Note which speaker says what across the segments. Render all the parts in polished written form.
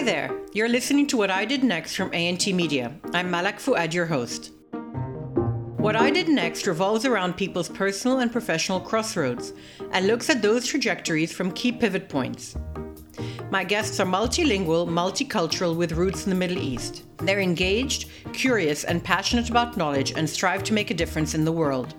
Speaker 1: Hi there. You're listening to What I Did Next from A&T Media. I'm Malak Fuad, your host. What I Did Next revolves around people's personal and professional crossroads and looks at those trajectories from key pivot points. My guests are multilingual, multicultural with roots in the Middle East. They're engaged, curious, and passionate about knowledge and strive to make a difference in the world.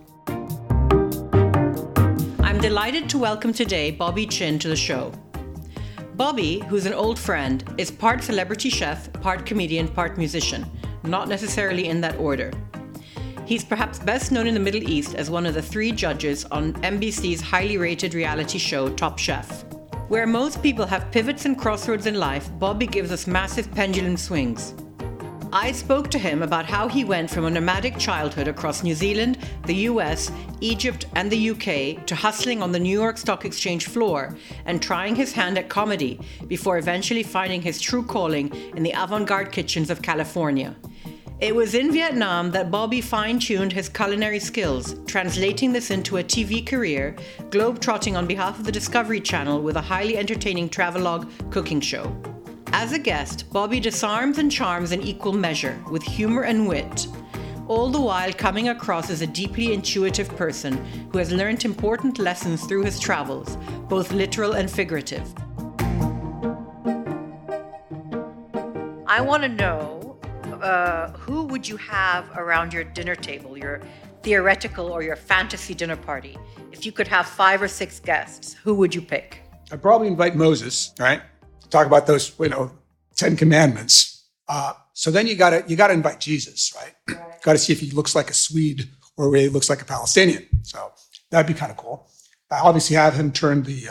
Speaker 1: I'm delighted to welcome today Bobby Chin to the show. Bobby, who's an old friend, is part celebrity chef, part comedian, part musician, not necessarily in that order. He's perhaps best known in the Middle East as one of the 3 judges on NBC's highly rated reality show Top Chef. Where most people have pivots and crossroads in life, Bobby gives us massive pendulum swings. I spoke to him about how he went from a nomadic childhood across New Zealand, the US, Egypt, and the UK to hustling on the New York Stock Exchange floor and trying his hand at comedy before eventually finding his true calling in the avant-garde kitchens of California. It was in Vietnam that Bobby fine-tuned his culinary skills, translating this into a TV career, globe-trotting on behalf of the Discovery Channel with a highly entertaining travelogue cooking show. As a guest, Bobby disarms and charms in equal measure, with humor and wit, all the while coming across as a deeply intuitive person who has learned important lessons through his travels, both literal and figurative. I want to know, who would you have around your dinner table, your theoretical or your fantasy dinner party? If you could have 5 or 6 guests, who would you pick?
Speaker 2: I'd probably invite Moses, right? Talk about those, 10 commandments. So then you gotta invite Jesus, right? Got to see if he looks like a Swede or whether he looks like a Palestinian. So that'd be kind of cool. I obviously have him turn the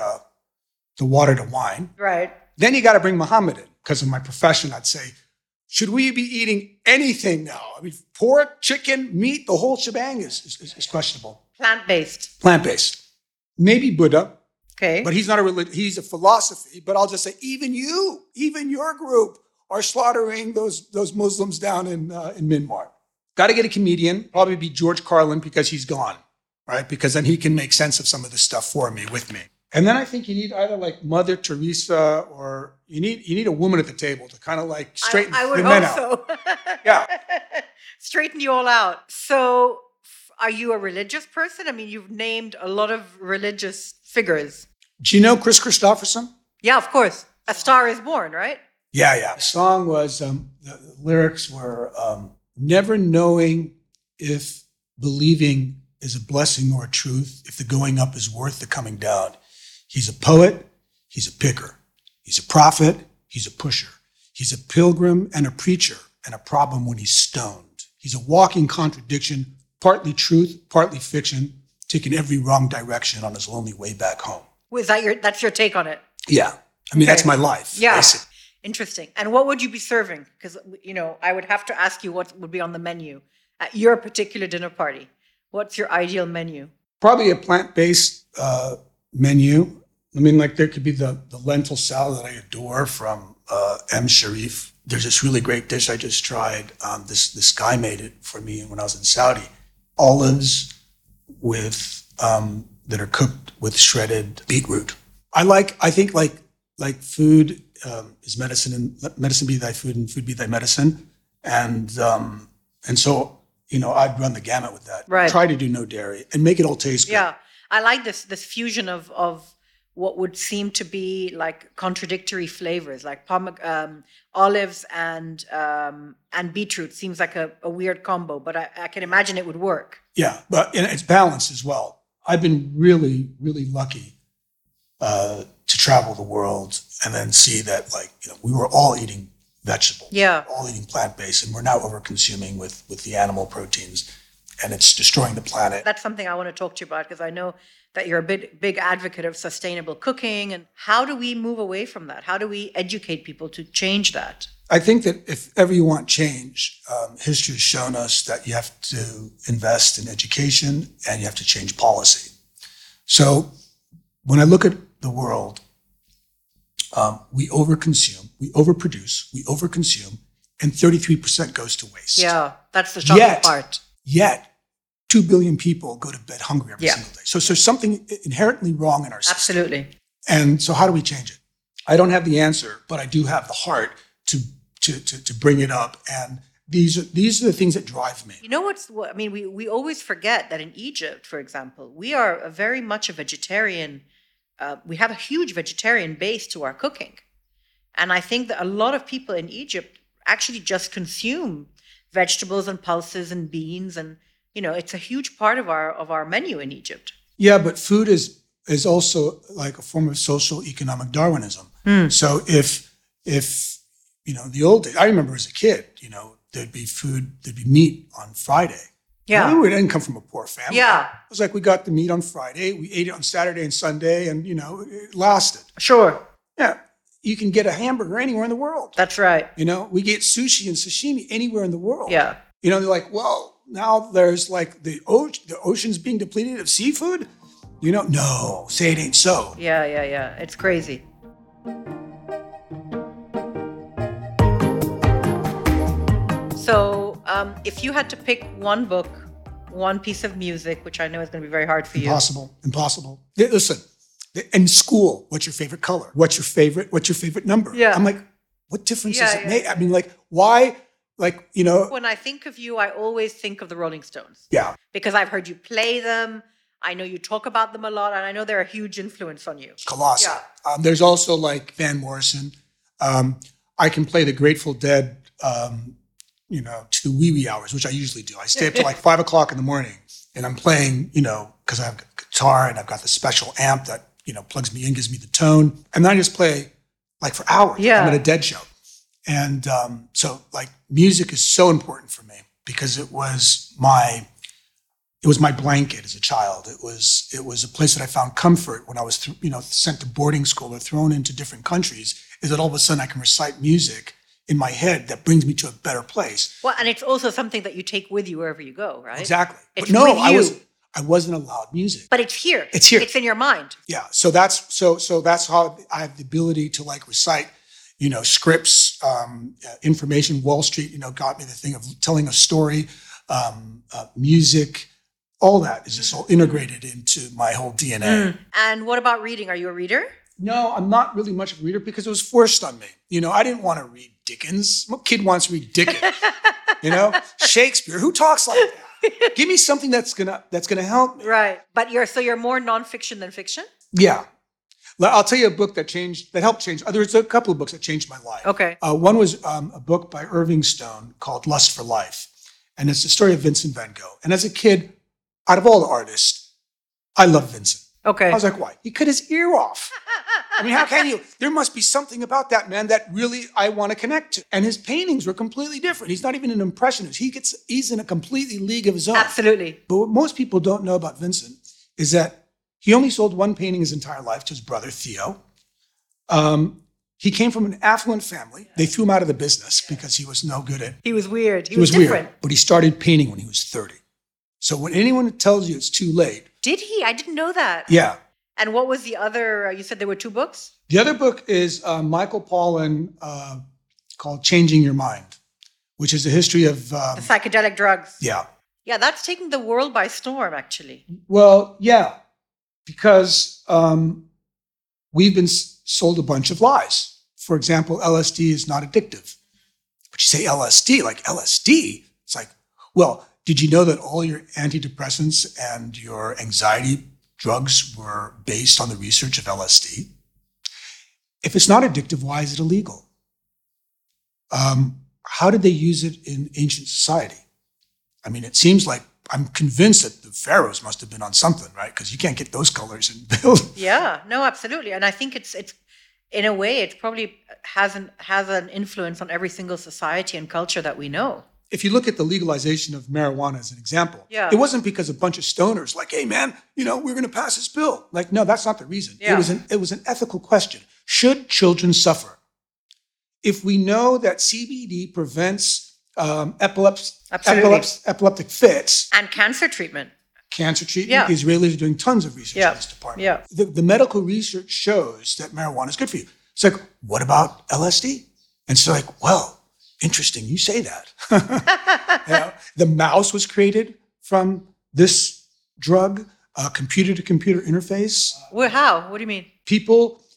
Speaker 2: water to wine.
Speaker 1: Right.
Speaker 2: Then you got to bring Muhammad in because of my profession. I'd say, should we be eating anything now? I mean, pork, chicken, meat, the whole shebang is questionable.
Speaker 1: Plant-based.
Speaker 2: Plant-based. Maybe Buddha.
Speaker 1: Okay.
Speaker 2: But he's not a religion, he's a philosophy. But I'll just say, even your group are slaughtering those Muslims down in Myanmar. Got to get a comedian, probably be George Carlin because he's gone, right? Because then he can make sense of some of this stuff for me, with me. And then I think you need either like Mother Teresa or you need a woman at the table to kind of like straighten
Speaker 1: I would
Speaker 2: the men
Speaker 1: hope
Speaker 2: out.
Speaker 1: so.
Speaker 2: Yeah.
Speaker 1: Straighten you all out. So are you a religious person? I mean, you've named a lot of religious figures.
Speaker 2: Do you know Chris Christopherson?
Speaker 1: Yeah, of course. A Star is Born, right?
Speaker 2: Yeah. The song was, the lyrics were, never knowing if believing is a blessing or a truth, if the going up is worth the coming down. He's a poet, he's a picker. He's a prophet, he's a pusher. He's a pilgrim and a preacher, and a problem when he's stoned. He's a walking contradiction, partly truth, partly fiction, taking every wrong direction on his lonely way back home.
Speaker 1: Was that's your take on it?
Speaker 2: Yeah. I mean, That's my life.
Speaker 1: Yeah.
Speaker 2: Basically.
Speaker 1: Interesting. And what would you be serving? Because, I would have to ask you what would be on the menu at your particular dinner party. What's your ideal menu?
Speaker 2: Probably a plant-based menu. I mean, like there could be the lentil salad that I adore from M. Sharif. There's this really great dish I just tried. This guy made it for me when I was in Saudi. Olives with that are cooked with shredded beetroot. I think food is medicine, and medicine be thy food, and food be thy medicine. And so I'd run the gamut with that.
Speaker 1: Right.
Speaker 2: Try to do no dairy and make it all taste good.
Speaker 1: Yeah, I like this fusion of what would seem to be like contradictory flavors, like olives and beetroot. Seems like a weird combo, but I can imagine it would work.
Speaker 2: Yeah, but it's balanced as well. I've been really, really lucky to travel the world and then see that we were all eating vegetable, all eating plant-based, and we're now over-consuming with the animal proteins, and it's destroying the planet.
Speaker 1: That's something I want to talk to you about, because I know that you're a big advocate of sustainable cooking. And how do we move away from that? How do we educate people to change that?
Speaker 2: I think that if ever you want change, history has shown us that you have to invest in education and you have to change policy. So when I look at the world, we overconsume, we overproduce, we overconsume, and 33% goes to waste.
Speaker 1: Yeah, that's the shocking part.
Speaker 2: Yet, 2 billion people go to bed hungry every single day. So there's something inherently wrong in our system.
Speaker 1: Absolutely.
Speaker 2: And so how do we change it? I don't have the answer, but I do have the heart to bring it up. And these are the things that drive me.
Speaker 1: You know I mean, we always forget that in Egypt, for example, we are a very much a vegetarian. We have a huge vegetarian base to our cooking, and I think that a lot of people in Egypt actually just consume vegetables and pulses and beans, and it's a huge part of our menu in Egypt.
Speaker 2: Yeah, but food is also like a form of social economic Darwinism. So if the old days, I remember as a kid, there'd be meat on Friday.
Speaker 1: Yeah.
Speaker 2: We didn't come from a poor family.
Speaker 1: Yeah.
Speaker 2: It was like we got the meat on Friday, we ate it on Saturday and Sunday, and it lasted.
Speaker 1: Sure.
Speaker 2: Yeah. You can get a hamburger anywhere in the world.
Speaker 1: That's right.
Speaker 2: We get sushi and sashimi anywhere in the world.
Speaker 1: Yeah.
Speaker 2: They're like, well, now there's like the ocean's being depleted of seafood. No, say it ain't so.
Speaker 1: Yeah. It's crazy. So if you had to pick one book, one piece of music, which I know is going to be very hard for you.
Speaker 2: Impossible. Listen, in school, what's your favorite color? What's your favorite number?
Speaker 1: Yeah.
Speaker 2: I'm like, what difference does it make? I mean, like, why? Like,
Speaker 1: When I think of you, I always think of the Rolling Stones.
Speaker 2: Yeah.
Speaker 1: Because I've heard you play them. I know you talk about them a lot, and I know they're a huge influence on you.
Speaker 2: Colossal.
Speaker 1: Yeah.
Speaker 2: There's also like Van Morrison. I can play the Grateful Dead, to the wee hours, which I usually do. I stay up till like 5 o'clock in the morning, and I'm playing, because I have a guitar and I've got the special amp that, plugs me in, gives me the tone. And then I just play like for hours.
Speaker 1: Yeah.
Speaker 2: I'm at a Dead show. And so like music is so important for me because it was my blanket as a child. It was a place that I found comfort when I was, sent to boarding school or thrown into different countries, is that all of a sudden I can recite music in my head that brings me to a better place.
Speaker 1: Well, and it's also something that you take with you wherever you go, right?
Speaker 2: Exactly.
Speaker 1: It's
Speaker 2: but no,
Speaker 1: with you.
Speaker 2: I wasn't allowed music.
Speaker 1: But it's here.
Speaker 2: It's here.
Speaker 1: It's in your mind.
Speaker 2: Yeah. So that's how I have the ability to like recite, scripts, information. Wall Street, got me the thing of telling a story, music. All that is just all integrated into my whole DNA.
Speaker 1: And what about reading? Are you a reader?
Speaker 2: No, I'm not really much of a reader because it was forced on me. I didn't want to read Dickens. What kid wants to read Dickens? Shakespeare. Who talks like that? Give me something that's gonna help me.
Speaker 1: Right. But you're more nonfiction than fiction?
Speaker 2: Yeah. I'll tell you a book that helped change. There's a couple of books that changed my life.
Speaker 1: Okay.
Speaker 2: One was a book by Irving Stone called Lust for Life. And it's the story of Vincent van Gogh. And as a kid, out of all the artists, I love Vincent.
Speaker 1: Okay.
Speaker 2: I was like, why? He cut his ear off. I mean, how can you? There must be something about that man that really I want to connect to. And his paintings were completely different. He's not even an impressionist. He's in a completely league of his own.
Speaker 1: Absolutely.
Speaker 2: But what most people don't know about Vincent is that he only sold one painting his entire life to his brother, Theo. He came from an affluent family. They threw him out of the business because he was no good at.
Speaker 1: He was weird. He was different.
Speaker 2: Weird. But he started painting when he was 30. So when anyone tells you it's too late.
Speaker 1: Did he? I didn't know that.
Speaker 2: Yeah.
Speaker 1: And what was the other, you said there were 2 books?
Speaker 2: The other book is Michael Pollan called Changing Your Mind, which is a history of...
Speaker 1: the psychedelic drugs.
Speaker 2: Yeah.
Speaker 1: Yeah, that's taking the world by storm, actually.
Speaker 2: Well, yeah, because we've been sold a bunch of lies. For example, LSD is not addictive. But you say LSD, like LSD, it's like, well, did you know that all your antidepressants and your anxiety drugs were based on the research of LSD? If it's not addictive, why is it illegal? How did they use it in ancient society? I mean, it seems like I'm convinced that the pharaohs must have been on something, right? Because you can't get those colors and build.
Speaker 1: Yeah, no, absolutely. And I think it's in a way, it probably has an influence on every single society and culture that we know.
Speaker 2: If you look at the legalization of marijuana as an example,
Speaker 1: yeah.
Speaker 2: It wasn't because a bunch of stoners like, hey man, we're going to pass this bill. Like, no, that's not the reason.
Speaker 1: Yeah.
Speaker 2: It was an ethical question. Should children suffer? If we know that CBD prevents epileptic fits.
Speaker 1: And cancer treatment.
Speaker 2: Cancer treatment.
Speaker 1: Yeah.
Speaker 2: The Israelis are doing tons of research in this department.
Speaker 1: Yeah.
Speaker 2: The medical research shows that marijuana is good for you. It's like, what about LSD? And it's like, well, interesting, you say that. The mouse was created from this drug, computer-to-computer interface.
Speaker 1: Well, how? What do you mean?
Speaker 2: People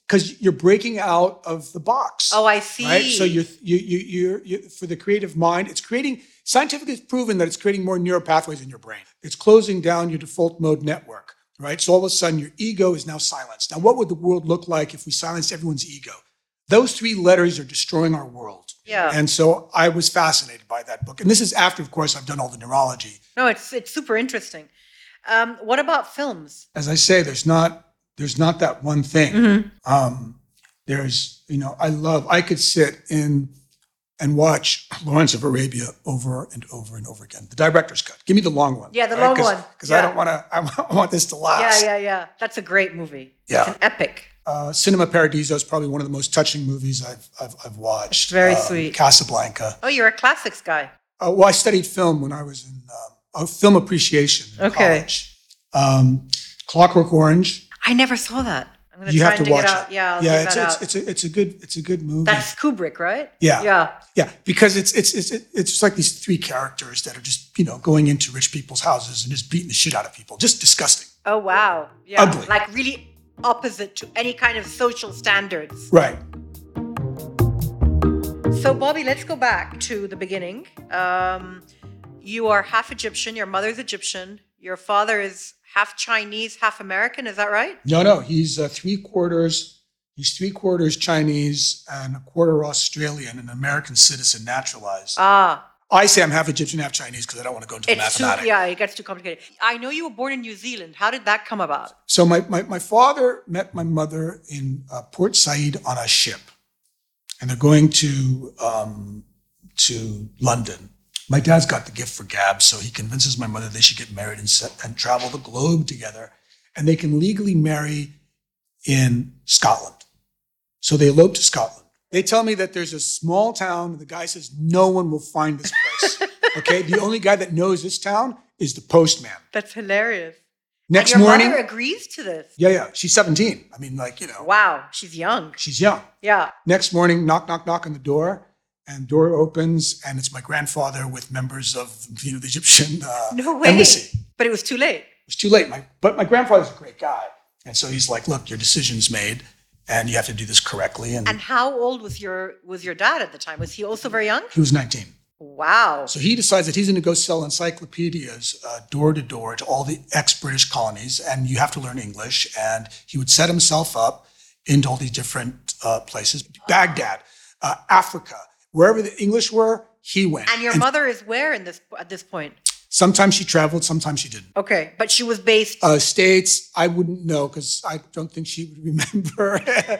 Speaker 2: because you're breaking out of the box.
Speaker 1: Oh, I see.
Speaker 2: Right? So you're for the creative mind, it's creating, scientifically it's proven that it's creating more neural pathways in your brain. It's closing down your default mode network, right? So all of a sudden your ego is now silenced. Now, what would the world look like if we silenced everyone's ego? Those 3 letters are destroying our world.
Speaker 1: Yeah.
Speaker 2: And so I was fascinated by that book. And this is after, of course, I've done all the neurology.
Speaker 1: No, it's super interesting. What about films?
Speaker 2: As I say, there's not that one thing. There's, I could sit in and watch Lawrence of Arabia over and over and over again. The director's cut. Give me the long one.
Speaker 1: Yeah, the long one.
Speaker 2: Because I don't want to, I want this to last.
Speaker 1: Yeah. That's a great movie.
Speaker 2: Yeah.
Speaker 1: It's an epic.
Speaker 2: Cinema Paradiso is probably one of the most touching movies I've watched.
Speaker 1: It's very sweet.
Speaker 2: Casablanca.
Speaker 1: Oh, you're a classics guy.
Speaker 2: Well, I studied film when I was in film appreciation in college. Clockwork Orange.
Speaker 1: I never saw that. I'm going
Speaker 2: You
Speaker 1: try
Speaker 2: have
Speaker 1: and
Speaker 2: to
Speaker 1: dig
Speaker 2: watch
Speaker 1: it out.
Speaker 2: it.
Speaker 1: Yeah, I'll dig that out.
Speaker 2: It's a good movie.
Speaker 1: That's Kubrick, right?
Speaker 2: Yeah. Because it's like these 3 characters that are just going into rich people's houses and just beating the shit out of people. Just disgusting.
Speaker 1: Oh wow. Yeah.
Speaker 2: Ugly.
Speaker 1: Like really opposite to any kind of social standards.
Speaker 2: Right.
Speaker 1: So Bobby, let's go back to the beginning. You are half Egyptian. Your mother's Egyptian. Your father is half Chinese, half American. Is that right?
Speaker 2: No. He's 3/4. He's 3/4 Chinese and 1/4 Australian, an American citizen naturalized. I say I'm half Egyptian, half Chinese because I don't want to go into the mathematics.
Speaker 1: It gets too complicated. I know you were born in New Zealand. How did that come about?
Speaker 2: So my father met my mother in Port Said on a ship, and they're going to London. My dad's got the gift for gab, so he convinces my mother they should get married and travel the globe together, and they can legally marry in Scotland. So they elope to Scotland. They tell me that there's a small town, and the guy says, no one will find this place. Okay? The only guy that knows this town is the postman.
Speaker 1: That's hilarious.
Speaker 2: Next
Speaker 1: and your
Speaker 2: morning.
Speaker 1: mother agrees to this.
Speaker 2: Yeah. She's 17. I mean,
Speaker 1: Wow, she's young.
Speaker 2: She's young.
Speaker 1: Yeah.
Speaker 2: Next morning, knock on the door, and door opens, and it's my grandfather with members of the Egyptian
Speaker 1: No way.
Speaker 2: embassy.
Speaker 1: But it was too late.
Speaker 2: It was too late. But my grandfather's a great guy. And so he's like, look, your decision's made, and you have to do this correctly. And
Speaker 1: how old was your dad at the time? Was he also very young?
Speaker 2: he was 19.
Speaker 1: Wow.
Speaker 2: So he decides that he's going to go sell encyclopedias door to door to all the ex-British colonies, and you have to learn English. And he would set himself up into all these different places. Baghdad, Africa, wherever the English were, he went.
Speaker 1: And your mother is where at this point?
Speaker 2: Sometimes she traveled, sometimes she didn't.
Speaker 1: Okay, but she was based...
Speaker 2: States, I wouldn't know because I don't think she would remember.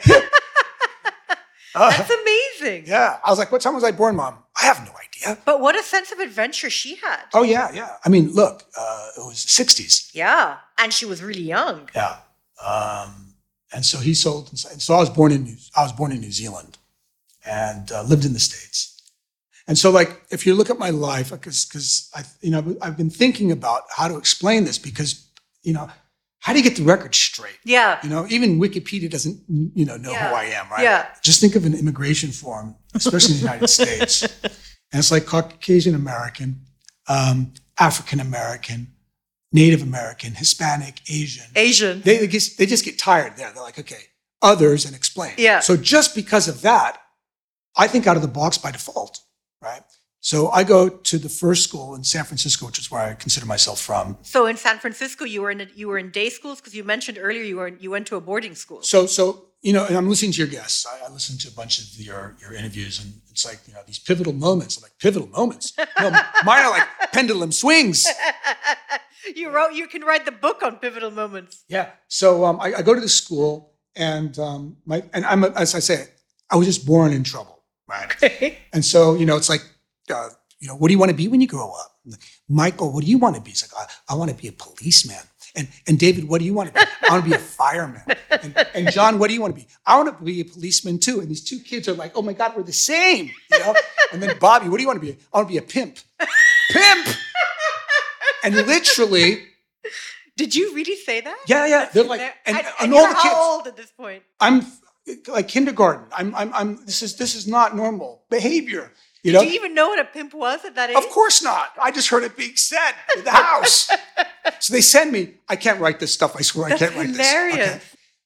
Speaker 1: That's amazing.
Speaker 2: Yeah. I was like, what time was I born, Mom? I have no idea.
Speaker 1: But what a sense of adventure she had.
Speaker 2: Oh, yeah. I mean, look, it was the 60s.
Speaker 1: Yeah, and she was really young.
Speaker 2: Yeah. And so he sold. And so I was born in New Zealand and lived in the States. And so, if you look at my life, because I've been thinking about how to explain this because, how do you get the record straight?
Speaker 1: Yeah.
Speaker 2: Even Wikipedia doesn't, know who I am, right?
Speaker 1: Yeah.
Speaker 2: Just think of an immigration form, especially in the United States. And it's like Caucasian American, African American, Native American, Hispanic, Asian. They just get tired there. They're like, okay, others and explain.
Speaker 1: Yeah.
Speaker 2: So just because of that, I think out of the box by default. Right. So I go to the first school in San Francisco, which is where I consider myself from.
Speaker 1: So in San Francisco, you were in day schools because you mentioned earlier you went to a boarding school.
Speaker 2: So and I'm listening to your guests. I listened to a bunch of your interviews, and it's like these pivotal moments. I'm like, pivotal moments. No, mine are like pendulum swings.
Speaker 1: You can write the book on pivotal moments.
Speaker 2: Yeah. So I go to the school, and I'm as I say, I was just born in trouble. Right. And so, it's like, what do you want to be when you grow up? Michael, what do you want to be? It's like, I want to be a policeman. And David, what do you want to be? I want to be a fireman. And John, what do you want to be? I want to be a policeman too. And these two kids are like, oh my God, we're the same. And then Bobby, what do you want to be? I want to be a pimp. Pimp! And literally.
Speaker 1: Did you really say that?
Speaker 2: Yeah. They're like, and all
Speaker 1: you're
Speaker 2: the kids.
Speaker 1: How old at this point?
Speaker 2: I'm like kindergarten. This is not normal behavior.
Speaker 1: Did you even know what a pimp was at that age?
Speaker 2: Of course not. I just heard it being said in the house. So they send me. I can't write this stuff. I swear I can't write
Speaker 1: hilarious.
Speaker 2: this.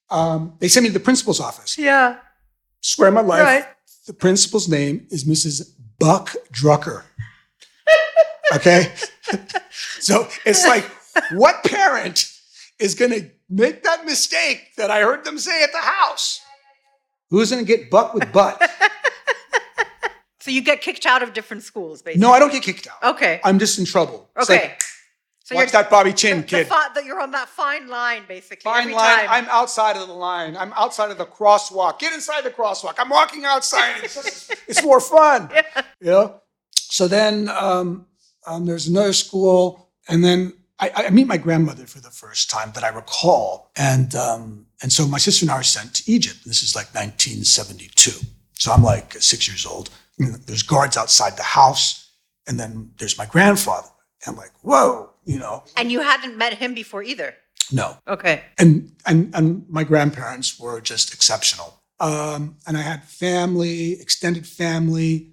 Speaker 2: They sent me to the principal's office.
Speaker 1: Yeah.
Speaker 2: Swear on my life,
Speaker 1: Right.
Speaker 2: the principal's name is Mrs. Buck Drucker. Okay? So it's like, what parent is going to make that mistake that I heard them say at the house? Who's going to get buck with butt?
Speaker 1: So you get kicked out of different schools, basically.
Speaker 2: No, I don't get kicked out.
Speaker 1: Okay.
Speaker 2: I'm just in trouble. It's
Speaker 1: Okay.
Speaker 2: like,
Speaker 1: So
Speaker 2: watch that Bobby Chin, kid.
Speaker 1: that you're on that fine line, basically.
Speaker 2: Fine
Speaker 1: every
Speaker 2: line.
Speaker 1: time.
Speaker 2: I'm outside of the line. I'm outside of the crosswalk. Get inside the crosswalk. I'm walking outside. It's more fun.
Speaker 1: Yeah.
Speaker 2: You know? So then there's another school, and then I meet my grandmother for the first time that I recall. And so my sister and I are sent to Egypt. This is like 1972. So I'm like 6 years old. And there's guards outside the house, and then there's my grandfather. And I'm like, whoa, you know.
Speaker 1: And you hadn't met him before either.
Speaker 2: No.
Speaker 1: Okay.
Speaker 2: And my grandparents were just exceptional. And I had family, extended family.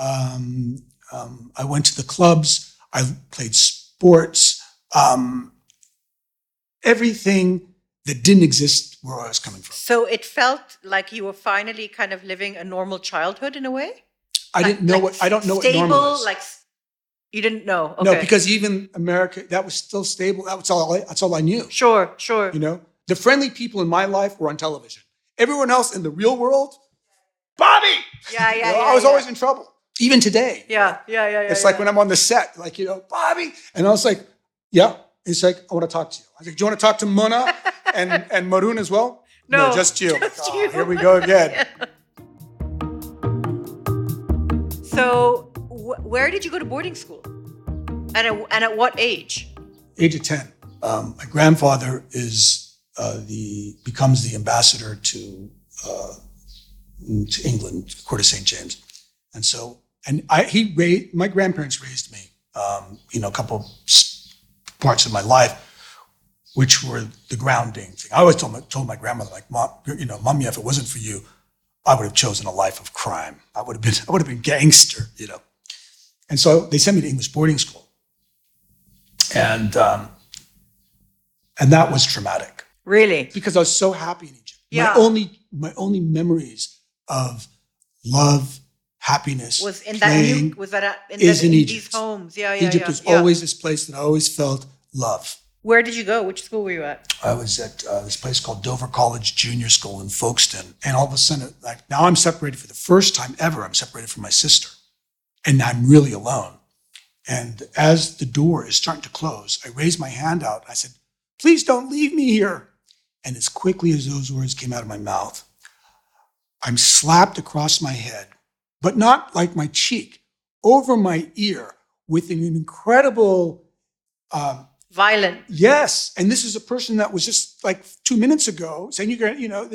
Speaker 2: I went to the clubs. I played sports. Everything that didn't exist where I was coming from.
Speaker 1: So it felt like you were finally kind of living a normal childhood in a way?
Speaker 2: I don't know what normal is.
Speaker 1: Like you didn't know. Okay.
Speaker 2: No, because even America, that was still stable. That's all I knew.
Speaker 1: Sure.
Speaker 2: You know, the friendly people in my life were on television. Everyone else in the real world, Bobby.
Speaker 1: Yeah.
Speaker 2: I was always in trouble. Even today.
Speaker 1: Yeah.
Speaker 2: It's like when I'm on the set, like, you know, Bobby. And I was like, yeah. It's like, I want to talk to you. I was like, do you want to talk to Mona and Maroon as well?
Speaker 1: No,
Speaker 2: just you.
Speaker 1: just
Speaker 2: Oh,
Speaker 1: you.
Speaker 2: here we go again.
Speaker 1: Yeah. So where did you go to boarding school? And at what age?
Speaker 2: Age of 10. My grandfather becomes the ambassador to England, Court of St. James. And so, my grandparents raised me, a couple parts of my life, which were the grounding thing. I always told my grandmother, like, Mommy, if it wasn't for you, I would have chosen a life of crime. I would have been gangster, you know. And so they sent me to English boarding school. And that was traumatic.
Speaker 1: Really?
Speaker 2: Because I was so happy in Egypt.
Speaker 1: Yeah.
Speaker 2: My only memories of love, happiness,
Speaker 1: was in
Speaker 2: playing,
Speaker 1: that was that in
Speaker 2: Egypt.
Speaker 1: these homes? Yeah.
Speaker 2: Egypt was always this place that I always felt love.
Speaker 1: Where did you go? Which school were you at?
Speaker 2: I was at this place called Dover College Junior School in Folkestone. And all of a sudden, like, now I'm separated for the first time ever. I'm separated from my sister. And I'm really alone. And as the door is starting to close, I raised my hand out. I said, please don't leave me here. And as quickly as those words came out of my mouth, I'm slapped across my head, but not like my cheek, over my ear with an incredible...
Speaker 1: Violent.
Speaker 2: Yes. And this is a person that was just like 2 minutes ago saying, you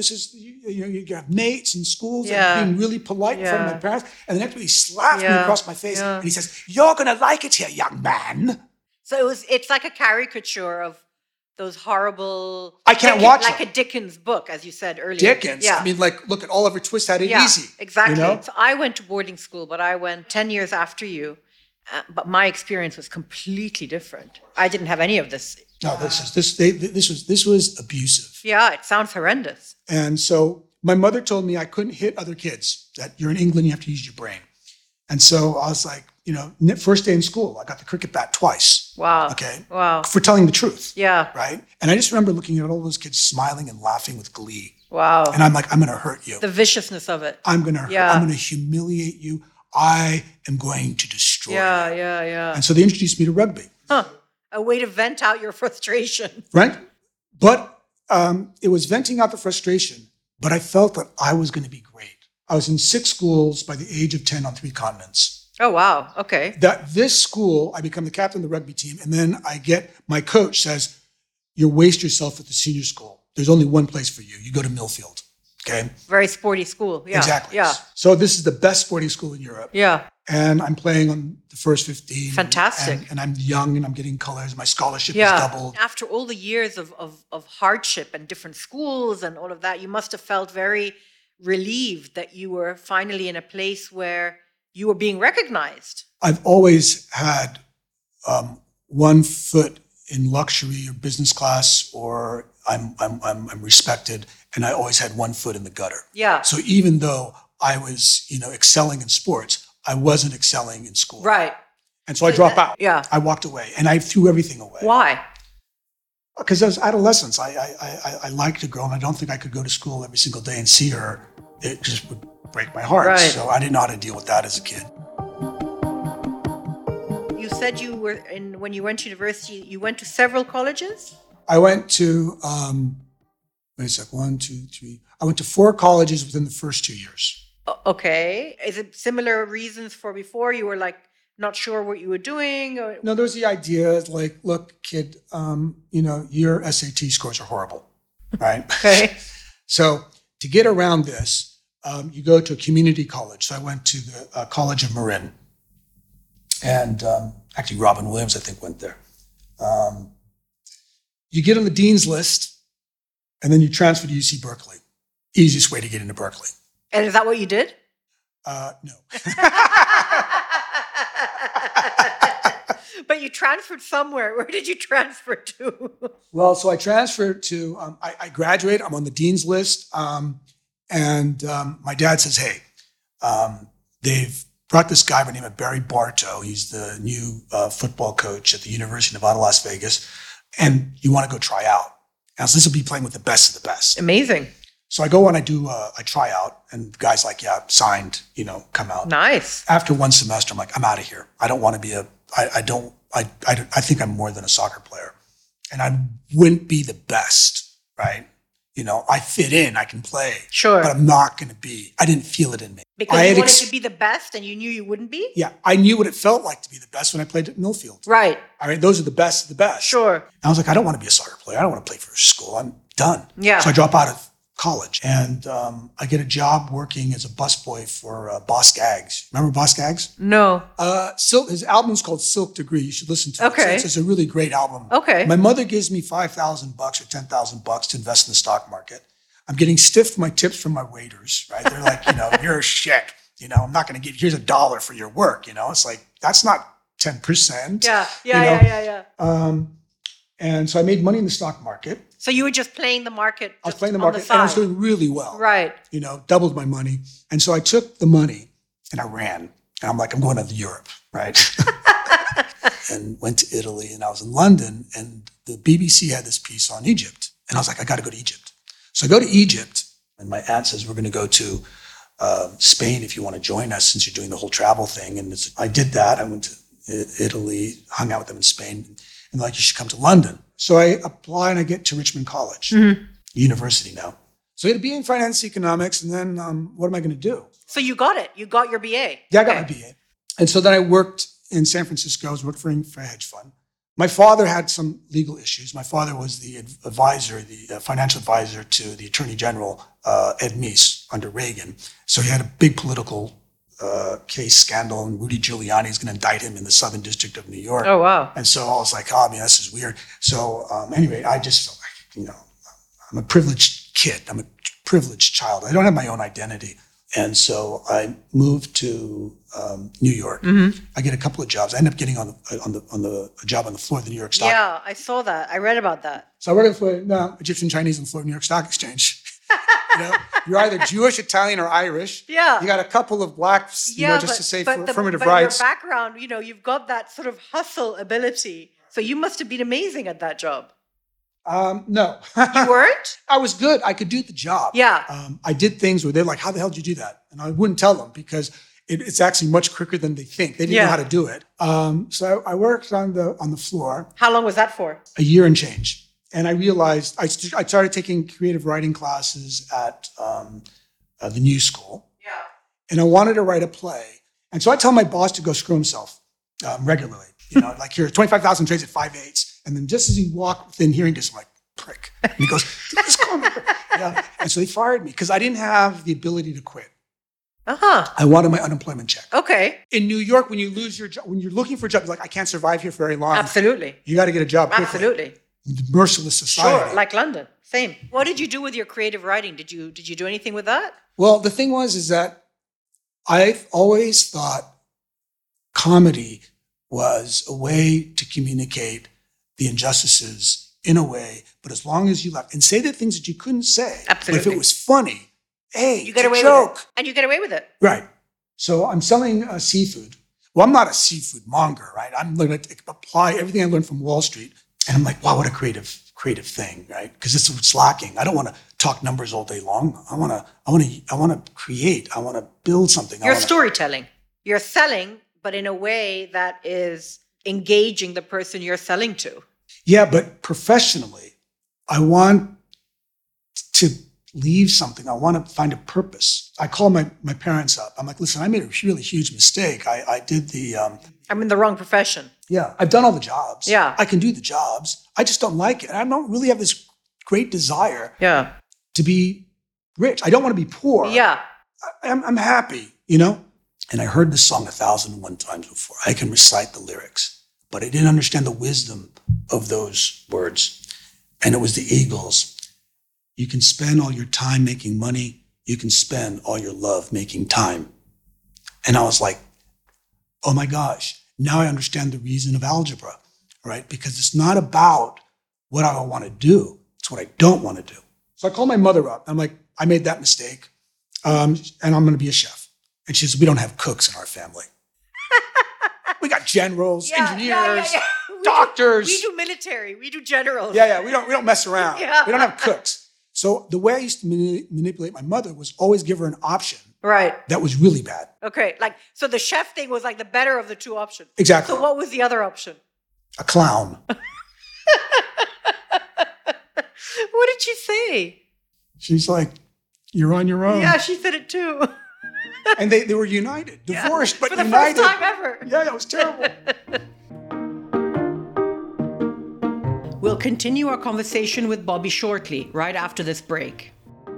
Speaker 2: have mates in schools and being really polite in front of my parents. And the next week he slaps me across my face and he says, you're going to like it here, young man.
Speaker 1: So it's like a caricature of those horrible...
Speaker 2: I can't watch
Speaker 1: like
Speaker 2: it.
Speaker 1: a Dickens book, as you said earlier.
Speaker 2: Dickens?
Speaker 1: Yeah.
Speaker 2: I mean, like, look at Oliver Twist had it easy.
Speaker 1: Exactly.
Speaker 2: You know?
Speaker 1: So I went to boarding school, but I went 10 years after you. But my experience was completely different. I didn't have any of this.
Speaker 2: No, this was abusive.
Speaker 1: Yeah, it sounds horrendous.
Speaker 2: And so my mother told me I couldn't hit other kids, that you're in England, you have to use your brain. And so I was like, first day in school, I got the cricket bat twice.
Speaker 1: Wow.
Speaker 2: Okay.
Speaker 1: Wow.
Speaker 2: For telling the truth.
Speaker 1: Yeah.
Speaker 2: Right. And I just remember looking at all those kids smiling and laughing with glee.
Speaker 1: Wow.
Speaker 2: And I'm like, I'm going to hurt you.
Speaker 1: The viciousness of it.
Speaker 2: I'm going to humiliate you. I am going to destroy you.
Speaker 1: Yeah.
Speaker 2: And so they introduced me to rugby.
Speaker 1: Huh. A way to vent out your frustration.
Speaker 2: Right? But it was venting out the frustration, but I felt that I was going to be great. I was in 6 schools by the age of 10 on 3 continents.
Speaker 1: Oh, wow. Okay.
Speaker 2: That this school, I become the captain of the rugby team, and then my coach says, you waste yourself at the senior school. There's only one place for you. You go to Millfield. Okay.
Speaker 1: Very sporty school. Yeah.
Speaker 2: Exactly.
Speaker 1: Yeah.
Speaker 2: So this is the best sporting school in Europe.
Speaker 1: Yeah.
Speaker 2: And I'm playing on the first 15.
Speaker 1: Fantastic.
Speaker 2: And I'm young and I'm getting colors. My scholarship is doubled.
Speaker 1: After all the years of hardship and different schools and all of that, you must have felt very relieved that you were finally in a place where you were being recognized.
Speaker 2: I've always had one foot in luxury or business class, or I'm respected, and I always had one foot in the gutter.
Speaker 1: Yeah.
Speaker 2: So even though I was, excelling in sports, I wasn't excelling in school.
Speaker 1: Right.
Speaker 2: And so I dropped out.
Speaker 1: Yeah.
Speaker 2: I walked away, and I threw everything away.
Speaker 1: Why?
Speaker 2: Because as adolescence, I liked a girl, and I don't think I could go to school every single day and see her. It just would break my heart.
Speaker 1: Right.
Speaker 2: So I didn't know how to deal with that as a kid.
Speaker 1: You said you were when you went to university, you went to several colleges?
Speaker 2: I went to, wait a sec, 1, 2, 3. I went to 4 colleges within the first 2 years.
Speaker 1: Okay. Is it similar reasons for before? You were like not sure what you were doing? Or?
Speaker 2: No, there was the idea like, look, kid, your SAT scores are horrible, right?
Speaker 1: Okay.
Speaker 2: So to get around this, you go to a community college. So I went to the College of Marin. And actually, Robin Williams, I think, went there. You get on the dean's list, and then you transfer to UC Berkeley. Easiest way to get into Berkeley.
Speaker 1: And is that what you did?
Speaker 2: No.
Speaker 1: But you transferred somewhere. Where did you transfer to?
Speaker 2: Well, so I transferred to, I graduate, I'm on the dean's list, and my dad says, hey, they've brought this guy by the name of Barry Bartow. He's the new football coach at the University of Nevada, Las Vegas, and you want to go try out. And so this will be playing with the best of the best.
Speaker 1: Amazing.
Speaker 2: So I go and I do a tryout, and the guy's like, yeah, signed, come out.
Speaker 1: Nice.
Speaker 2: After one semester, I'm like, I'm out of here. I don't want to be I think I'm more than a soccer player. And I wouldn't be the best, right? I fit in, I can play.
Speaker 1: Sure.
Speaker 2: But I'm not going to be, I didn't feel it in me.
Speaker 1: Because you wanted to be the best and you knew you wouldn't be?
Speaker 2: Yeah, I knew what it felt like to be the best when I played at Millfield.
Speaker 1: Right.
Speaker 2: I mean, those are the best of the best.
Speaker 1: Sure.
Speaker 2: And I was like, I don't want to be a soccer player. I don't want to play for a school. I'm done.
Speaker 1: Yeah.
Speaker 2: So I drop out of college, and I get a job working as a busboy for Boss Gags. Remember Boss Gags?
Speaker 1: No.
Speaker 2: His album's called Silk Degree. You should listen to it.
Speaker 1: Okay.
Speaker 2: It's a really great album.
Speaker 1: Okay.
Speaker 2: My mother gives me $5,000 or $10,000 to invest in the stock market. I'm getting stiff for my tips from my waiters, right? They're like, you're a shit. I'm not going to give, here's $1 for your work. It's like, that's not 10%.
Speaker 1: Yeah.
Speaker 2: And so I made money in the stock market.
Speaker 1: So you were just playing the market.
Speaker 2: I was playing the market, and I was doing really well.
Speaker 1: Right.
Speaker 2: Doubled my money. And so I took the money and I ran. And I'm like, I'm going to Europe, right? And went to Italy, and I was in London, and the BBC had this piece on Egypt. And I was like, I got to go to Egypt. So I go to Egypt, and my aunt says, we're going to go to Spain if you want to join us, since you're doing the whole travel thing. And I did that. I went to Italy, hung out with them in Spain, and like, you should come to London. So I apply and I get to Richmond College, university now. So I had a BA in finance economics, and then what am I going to do?
Speaker 1: So you got it. You got your BA.
Speaker 2: Yeah, I got my BA. And so then I worked in San Francisco. I was working for a hedge fund. My father had some legal issues. My father was the advisor, the financial advisor to the Attorney General, Ed Meese, under Reagan. So he had a big political case scandal, and Rudy Giuliani is going to indict him in the Southern District of New York.
Speaker 1: Oh, wow.
Speaker 2: And so I was like, oh, man, this is weird. So anyway, I just felt like, I'm a privileged kid. I'm a privileged child. I don't have my own identity. And so I moved to New York. Mm-hmm. I get a couple of jobs. I end up getting on the job on the floor of the New York Stock.
Speaker 1: Yeah, I saw that. I read about that.
Speaker 2: So I work for Egyptian Chinese on the floor of New York Stock Exchange. You're either Jewish, Italian, or Irish.
Speaker 1: Yeah.
Speaker 2: You got a couple of blacks, just to say for affirmative rights.
Speaker 1: But your background, you've got that sort of hustle ability. So you must have been amazing at that job.
Speaker 2: No.
Speaker 1: You weren't?
Speaker 2: I was good. I could do the job.
Speaker 1: Yeah.
Speaker 2: I did things where they're like, how the hell did you do that? And I wouldn't tell them, because it's actually much quicker than they think. They didn't know how to do it. So I worked on the floor.
Speaker 1: How long was that for?
Speaker 2: A year and change. And I realized I started taking creative writing classes at the New School. Yeah. And I wanted to write a play. And so I tell my boss to go screw himself regularly. Like, here, 25,000 trades at 5/8. And then just as he walked within hearing distance, I'm like, prick. And he goes, just call me. Yeah. And so they fired me because I didn't have the ability to quit.
Speaker 1: Uh-huh.
Speaker 2: I wanted my unemployment check.
Speaker 1: Okay.
Speaker 2: In New York, when you lose your job, when you're looking for a job, you're like, I can't survive here for very long.
Speaker 1: Absolutely.
Speaker 2: You got to get a job quickly.
Speaker 1: Absolutely.
Speaker 2: The merciless society.
Speaker 1: Sure, like London. Same. What did you do with your creative writing? Did you do anything with that?
Speaker 2: Well, the thing is that I've always thought comedy was a way to communicate the injustices in a way, but as long as you laugh and say the things that you couldn't say.
Speaker 1: Absolutely.
Speaker 2: But if it was funny, hey,
Speaker 1: You get
Speaker 2: it's
Speaker 1: away
Speaker 2: a joke.
Speaker 1: with it. And you get away with it.
Speaker 2: Right. So I'm selling seafood. Well, I'm not a seafood monger, right? I'm going to apply everything I learned from Wall Street. And I'm like, wow, what a creative thing, right? Because this is what's lacking. I don't want to talk numbers all day long. I want to create. I want to build something.
Speaker 1: You're storytelling. You're selling, but in a way that is engaging the person you're selling to.
Speaker 2: Yeah, but professionally, I want to leave something. I want to find a purpose. I call my parents up. I'm like, listen, I made a really huge mistake. I did the...
Speaker 1: I'm in the wrong profession.
Speaker 2: Yeah, I've done all the jobs.
Speaker 1: Yeah.
Speaker 2: I can do the jobs. I just don't like it. I don't really have this great desire to be rich. I don't want to be poor.
Speaker 1: Yeah.
Speaker 2: I'm happy, you know? And I heard this song 1,001 times before. I can recite the lyrics, but I didn't understand the wisdom of those words. And it was the Eagles. You can spend all your time making money. You can spend all your love making time. And I was like, oh my gosh, now I understand the reason of algebra, right? Because it's not about what I want to do. It's what I don't want to do. So I called my mother up. I'm like, I made that mistake, and I'm going to be a chef. And she says, we don't have cooks in our family. We got generals, engineers, doctors.
Speaker 1: We do military. We do generals.
Speaker 2: Yeah. We don't mess around.
Speaker 1: Yeah.
Speaker 2: We don't have cooks. So the way I used to manipulate my mother was always give her an option.
Speaker 1: Right.
Speaker 2: That was really bad.
Speaker 1: Okay. So the chef thing was like the better of the two options.
Speaker 2: Exactly.
Speaker 1: So what was the other option?
Speaker 2: A clown.
Speaker 1: What did she say?
Speaker 2: She's like, you're on your own.
Speaker 1: Yeah, she said it too.
Speaker 2: And they were united, divorced, but
Speaker 1: for the
Speaker 2: united.
Speaker 1: first time ever.
Speaker 2: Yeah, it was terrible.
Speaker 1: We'll continue our conversation with Bobby shortly, right after this break.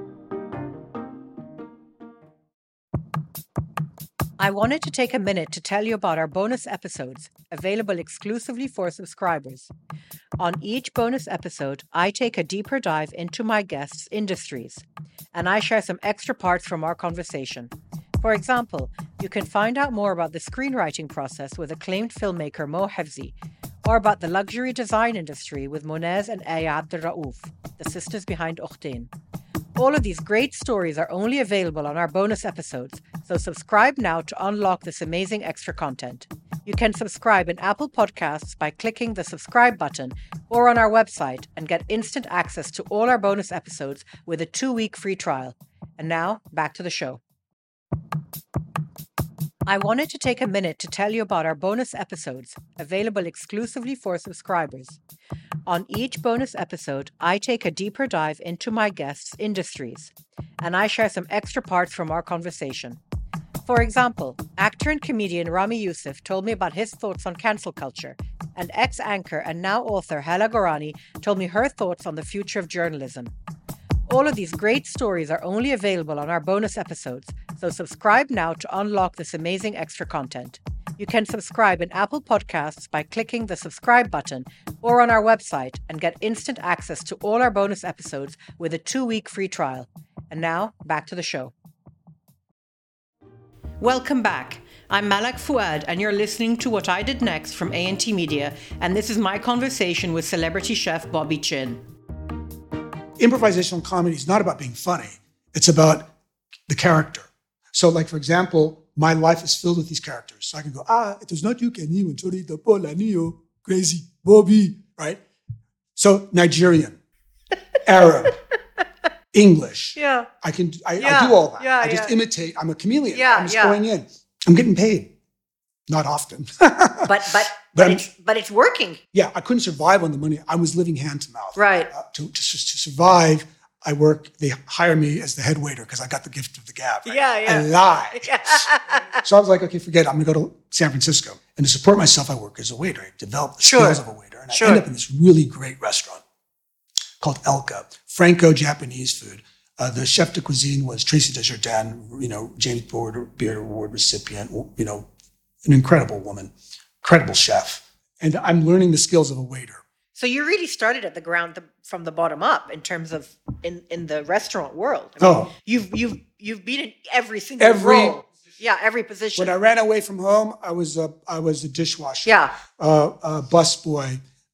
Speaker 1: I wanted to take a minute to tell you about our bonus episodes, available exclusively for subscribers. On each bonus episode, I take a deeper dive into my guests' industries, and I share some extra parts from our conversation. For example, you can find out more about the screenwriting process with acclaimed filmmaker Mo Hafzi, or about the luxury design industry with Monez and Aya Abdelraouf, the sisters behind Octane. All of these great stories are only available on our bonus episodes, so subscribe now to unlock this amazing extra content. You can subscribe in Apple Podcasts by clicking the subscribe button or on our website and get instant access to all our bonus episodes with a 2-week free trial. And now, back to the show. I wanted to take a minute to tell you about our bonus episodes, available exclusively for subscribers. On each bonus episode, I take a deeper dive into my guests' industries, and I share some extra parts from our conversation. For example, actor and comedian Rami Youssef told me about his thoughts on cancel culture, and ex-anchor and now author Hala Gorani told me her thoughts on the future of journalism. All of these great stories are only available on our bonus episodes, so subscribe now to unlock this amazing extra content. You can subscribe in Apple Podcasts by clicking the subscribe button or on our website and get instant access to all our bonus episodes with a 2-week free trial. And now, back to the show. Welcome back. I'm Malak Fuad, and you're listening to What I Did Next from A&T Media, and this is my conversation with celebrity chef Bobby Chin.
Speaker 2: Improvisational comedy is not about being funny. It's about the character. So, like, for example, my life is filled with these characters. So I can go, it was not you, Kenny, when Chorita Pola Nio, crazy, Bobby, right? So, Nigerian, Arab, English.
Speaker 1: Yeah.
Speaker 2: I do all that.
Speaker 1: Yeah,
Speaker 2: I just imitate. I'm a chameleon.
Speaker 1: Yeah,
Speaker 2: I'm just going in. I'm getting paid. Not often.
Speaker 1: But it's working.
Speaker 2: Yeah, I couldn't survive on the money. I was living hand to mouth.
Speaker 1: Right.
Speaker 2: To survive, they hire me as the head waiter because I got the gift of the gab. Right?
Speaker 1: Yeah.
Speaker 2: I lied. So I was like, okay, forget it. I'm going to go to San Francisco. And to support myself, I work as a waiter. I developed the skills of a waiter. And I end up in this really great restaurant called Elka, Franco-Japanese food. The chef de cuisine was Tracy Desjardins, James Beard Award recipient, an incredible woman, incredible chef. And I'm learning the skills of a waiter.
Speaker 1: So you really started at the ground from the bottom up in terms of in the restaurant world. You've been in every single role. Yeah, every position.
Speaker 2: When I ran away from home, I was a dishwasher.
Speaker 1: Yeah.
Speaker 2: A busboy,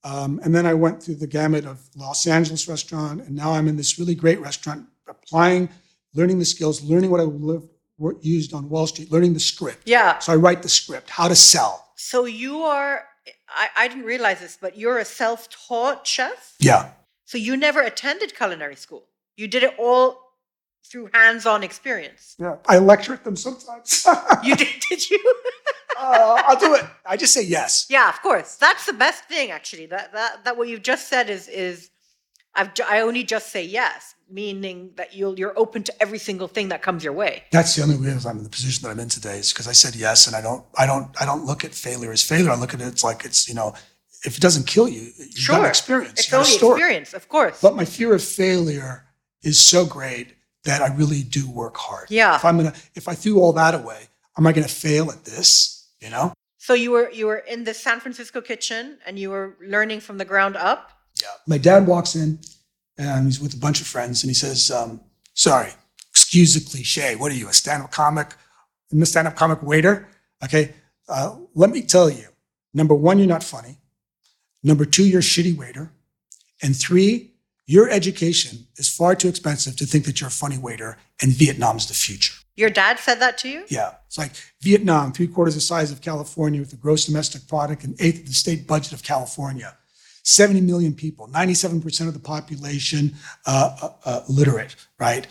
Speaker 2: And then I went through the gamut of Los Angeles restaurant, and now I'm in this really great restaurant, learning the skills, learning what used on Wall Street, learning the script.
Speaker 1: Yeah.
Speaker 2: So I write the script, how to sell.
Speaker 1: So you are, I didn't realize this, but you're a self-taught chef?
Speaker 2: Yeah.
Speaker 1: So you never attended culinary school. You did it all through hands-on experience.
Speaker 2: Yeah. I lecture at them sometimes.
Speaker 1: You did you?
Speaker 2: I'll do it. I just say yes.
Speaker 1: Yeah, of course. That's the best thing, actually. That what you've just said is I only just say yes, meaning that you're open to every single thing that comes your way.
Speaker 2: That's the only reason I'm in the position that I'm in today, is because I said yes, and I don't look at failure as failure. I look at it like it's, if it doesn't kill you, you've got experience.
Speaker 1: It's only experience, of course.
Speaker 2: But my fear of failure is so great that I really do work hard.
Speaker 1: Yeah.
Speaker 2: If I threw all that away, am I gonna fail at this?
Speaker 1: So you were in the San Francisco kitchen and you were learning from the ground up?
Speaker 2: Yeah. My dad walks in and he's with a bunch of friends and he says, sorry, excuse the cliche. What are you, a stand-up comic? I'm a stand-up comic waiter? Okay. Let me tell you, number one, you're not funny. Number two, you're a shitty waiter. And three, your education is far too expensive to think that you're a funny waiter, and Vietnam's the future.
Speaker 1: Your dad said that to you?
Speaker 2: Yeah. It's like Vietnam, 3/4 the size of California with a gross domestic product, an eighth of the state budget of California. 70 million people, 97% of the population literate, right?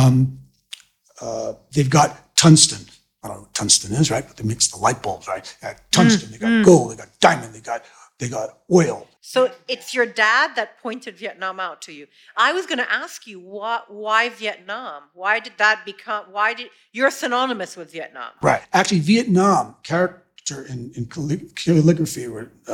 Speaker 2: They've got tungsten. I don't know what tungsten is, right? But they mix the light bulbs, right? They got tungsten, they got gold, they got diamond, they got oil.
Speaker 1: So it's your dad that pointed Vietnam out to you. I was going to ask you, why Vietnam? You're synonymous with Vietnam.
Speaker 2: Right. Actually, Vietnam character in calligraphy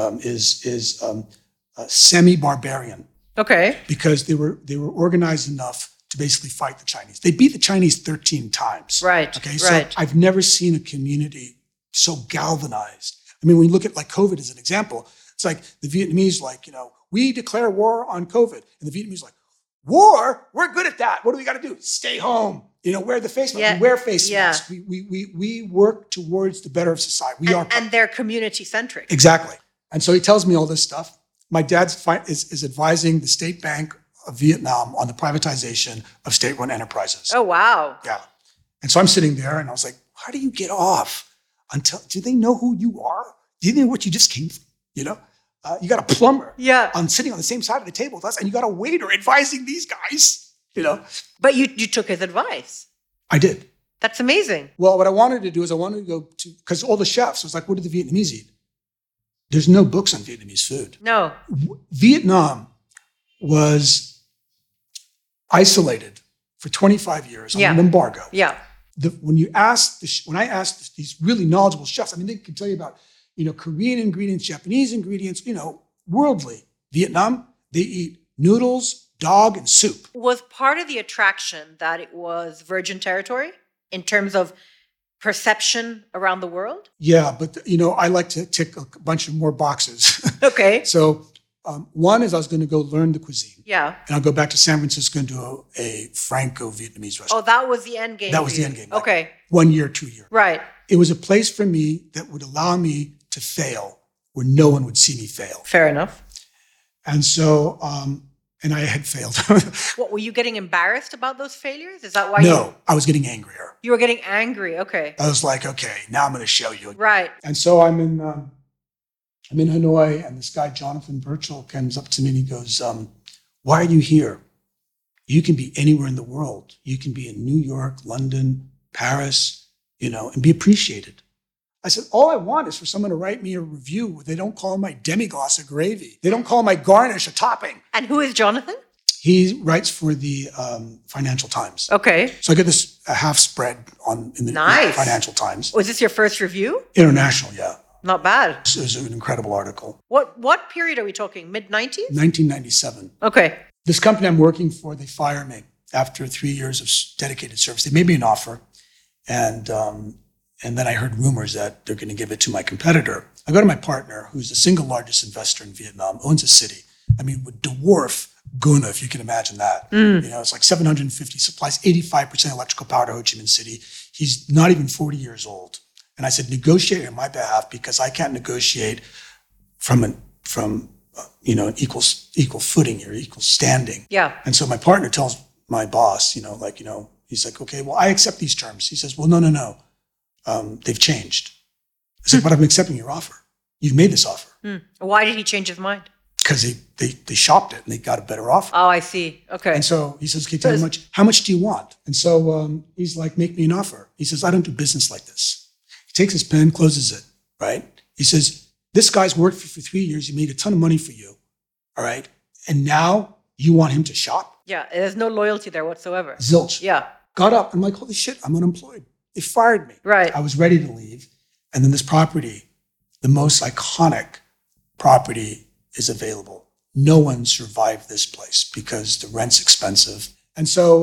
Speaker 2: is semi-barbarian.
Speaker 1: Okay.
Speaker 2: Because they were organized enough to basically fight the Chinese. They beat the Chinese 13 times.
Speaker 1: Right.
Speaker 2: Okay.
Speaker 1: Right.
Speaker 2: So I've never seen a community so galvanized. I mean, when you look at like COVID as an example, it's like the Vietnamese, we declare war on COVID. And the Vietnamese war? We're good at that. What do we got to do? Stay home. Wear the face mask.
Speaker 1: Yeah.
Speaker 2: We wear face
Speaker 1: Yeah.
Speaker 2: masks. We work towards the better of society.
Speaker 1: And they're community-centric.
Speaker 2: Exactly. And so he tells me all this stuff. My dad is advising the State Bank of Vietnam on the privatization of state-run enterprises.
Speaker 1: Oh, wow.
Speaker 2: Yeah. And so I'm sitting there and I was like, how do you get off? Do they know who you are? Do you know what you just came from? You got a plumber sitting on the same side of the table with us, and you got a waiter advising these guys,
Speaker 1: But you took his advice.
Speaker 2: I did.
Speaker 1: That's amazing.
Speaker 2: Well, what I wanted to do is because all the chefs was like, what did the Vietnamese eat? There's no books on Vietnamese food.
Speaker 1: No.
Speaker 2: Vietnam was isolated for 25 years on an embargo.
Speaker 1: Yeah.
Speaker 2: When I asked these really knowledgeable chefs, I mean, they can tell you about, Korean ingredients, Japanese ingredients, worldly. Vietnam, they eat noodles, dog, and soup.
Speaker 1: Was part of the attraction that it was virgin territory in terms of perception around the world?
Speaker 2: Yeah, but, I like to tick a bunch of more boxes.
Speaker 1: Okay.
Speaker 2: So one is I was going to go learn the cuisine.
Speaker 1: Yeah.
Speaker 2: And I'll go back to San Francisco and do a Franco-Vietnamese restaurant.
Speaker 1: Oh, that was the end game.
Speaker 2: That was the end game.
Speaker 1: Okay.
Speaker 2: 1 year, 2 year.
Speaker 1: Right.
Speaker 2: It was a place for me that would allow me to fail where no one would see me fail.
Speaker 1: Fair enough.
Speaker 2: And so, and I had failed.
Speaker 1: What, were you getting embarrassed about those failures? Is that why
Speaker 2: No, I was getting angrier.
Speaker 1: you were getting angry? Okay.
Speaker 2: I was like, okay, now I'm going to show you.
Speaker 1: Right.
Speaker 2: And so I'm in Hanoi, and this guy, Jonathan Burchell, comes up to me and he goes, why are you here? You can be anywhere in the world. You can be in New York, London, Paris, and be appreciated. I said, all I want is for someone to write me a review where they don't call my demi-glace a gravy. They don't call my garnish a topping.
Speaker 1: And who is Jonathan?
Speaker 2: He writes for the Financial Times.
Speaker 1: Okay.
Speaker 2: So I get this half spread in the
Speaker 1: Nice.
Speaker 2: Financial Times.
Speaker 1: Was this your first review?
Speaker 2: International, yeah.
Speaker 1: Not bad.
Speaker 2: It was an incredible article.
Speaker 1: What period are we talking? Mid-90s?
Speaker 2: 1997.
Speaker 1: Okay.
Speaker 2: This company I'm working for, they fire me after 3 years of dedicated service. They made me an offer, and then I heard rumors that they're going to give it to my competitor. I go to my partner, who's the single largest investor in Vietnam, owns a city. I mean, would dwarf Guna, if you can imagine that. It's like 750, supplies 85% electrical power to Ho Chi Minh City. He's not even 40 years old. And I said, negotiate on my behalf because I can't negotiate from an equal footing here, equal standing.
Speaker 1: Yeah.
Speaker 2: And so my partner tells my boss, he's like, okay, well, I accept these terms. He says, well, no. They've changed. I said, but I'm accepting your offer. You've made this offer.
Speaker 1: Why did he change his mind?
Speaker 2: Because they shopped it and they got a better offer.
Speaker 1: Oh, I see. Okay.
Speaker 2: And so he says, okay, tell me how much do you want? And so he's like, make me an offer. He says, I don't do business like this. He takes his pen, closes it, right? He says, this guy's worked for 3 years. He made a ton of money for you, all right? And now you want him to shop?
Speaker 1: Yeah, there's no loyalty there whatsoever.
Speaker 2: Zilch.
Speaker 1: Yeah.
Speaker 2: Got up. I'm like, holy shit, I'm unemployed. They fired me.
Speaker 1: Right.
Speaker 2: I was ready to leave. And then this property, the most iconic property, is available. No one survived this place because the rent's expensive. And so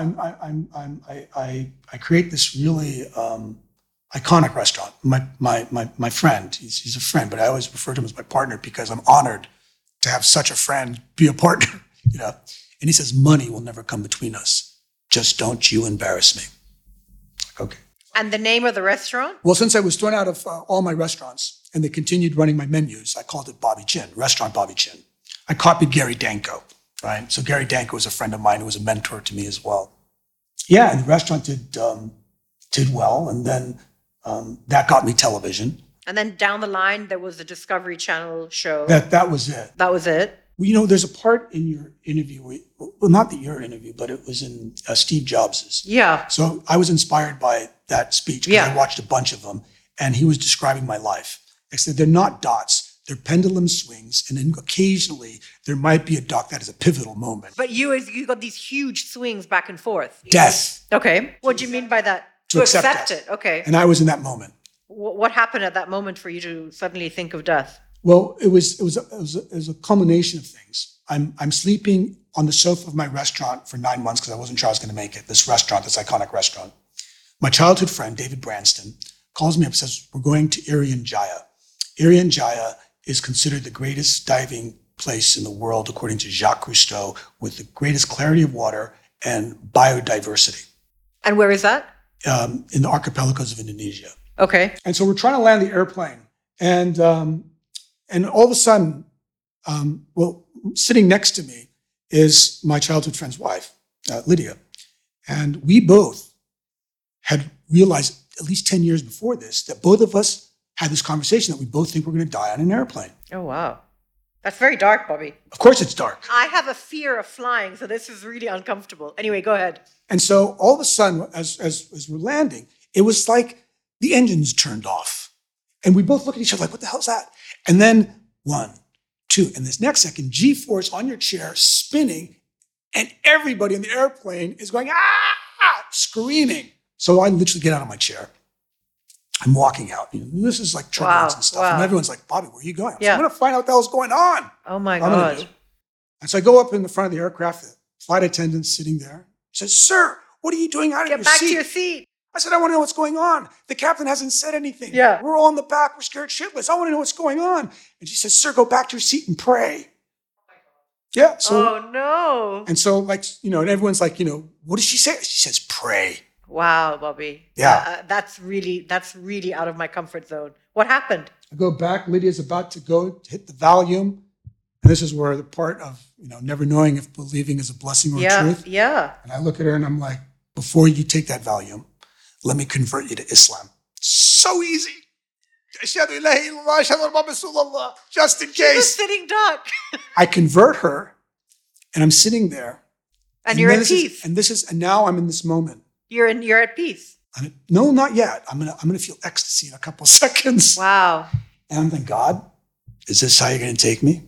Speaker 2: I create this really iconic restaurant. My friend, he's a friend, but I always refer to him as my partner because I'm honored to have such a friend be a partner, And he says, money will never come between us. Just don't you embarrass me. Like, okay.
Speaker 1: And the name of the restaurant?
Speaker 2: Well, since I was thrown out of all my restaurants and they continued running my menus, I called it Bobby Chin, Restaurant Bobby Chin. I copied Gary Danko, right? So Gary Danko was a friend of mine who was a mentor to me as well. Yeah, and the restaurant did well, and then that got me television.
Speaker 1: And then down the line, there was a Discovery Channel show.
Speaker 2: That was it.
Speaker 1: That was it?
Speaker 2: Well, there's a part in your interview, well, not your interview, but it was in Steve Jobs's.
Speaker 1: Yeah.
Speaker 2: So I was inspired by that speech because I watched a bunch of them, and he was describing my life. I said, they're not dots. They're pendulum swings, and then occasionally there might be a dot that is a pivotal moment.
Speaker 1: But you got these huge swings back and forth.
Speaker 2: Death.
Speaker 1: Okay. What do you mean by that?
Speaker 2: To accept
Speaker 1: it. Okay.
Speaker 2: And I was in that moment.
Speaker 1: What happened at that moment for you to suddenly think of death?
Speaker 2: Well, it was a culmination of things. I'm sleeping on the sofa of my restaurant for 9 months because I wasn't sure I was going to make it. This restaurant, this iconic restaurant. My childhood friend, David Branston, calls me up and says, we're going to Irian Jaya. Irian Jaya is considered the greatest diving place in the world, according to Jacques Cousteau, with the greatest clarity of water and biodiversity.
Speaker 1: And where is that?
Speaker 2: In the archipelagos of Indonesia.
Speaker 1: Okay.
Speaker 2: And so we're trying to land the airplane. And all of a sudden, sitting next to me is my childhood friend's wife, Lydia. And we both had realized at least 10 years before this that both of us had this conversation that we both think we're going to die on an airplane.
Speaker 1: Oh, wow. That's very dark, Bobby.
Speaker 2: Of course it's dark.
Speaker 1: I have a fear of flying, so this is really uncomfortable. Anyway, go ahead.
Speaker 2: And so all of a sudden, as we're landing, it was like the engines turned off. And we both look at each other like, what the hell's that? And then 1, 2, and this next second, G-force on your chair, spinning, and everybody in the airplane is going, screaming. So I literally get out of my chair. I'm walking out. This is like turbulence and stuff. And everyone's like, Bobby, where are you going? I'm going to find out what the hell's going on.
Speaker 1: Oh, my God.
Speaker 2: And so I go up in the front of the aircraft, the flight attendant's sitting there. He says, sir, what are you doing out of your seat?
Speaker 1: Get back to your seat.
Speaker 2: I said, I want to know what's going on. The captain hasn't said anything.
Speaker 1: Yeah.
Speaker 2: We're all in the back. We're scared shitless. I want to know what's going on. And she says, sir, go back to your seat and pray. Yeah. So,
Speaker 1: oh, no.
Speaker 2: And so, and everyone's like, what does she say? She says, pray.
Speaker 1: Wow, Bobby.
Speaker 2: Yeah.
Speaker 1: That's really out of my comfort zone. What happened?
Speaker 2: I go back. Lydia's about to go to hit the volume. And this is where the part of, never knowing if believing is a blessing or a truth.
Speaker 1: Yeah.
Speaker 2: And I look at her and I'm like, before you take that volume, let me convert you to Islam. So easy. Just in case.
Speaker 1: She's a sitting duck.
Speaker 2: I convert her and I'm sitting there.
Speaker 1: And you're at peace.
Speaker 2: And now I'm in this moment.
Speaker 1: You're at peace.
Speaker 2: No, not yet. I'm gonna feel ecstasy in a couple of seconds.
Speaker 1: Wow.
Speaker 2: And I'm thinking, God, is this how you're gonna take me?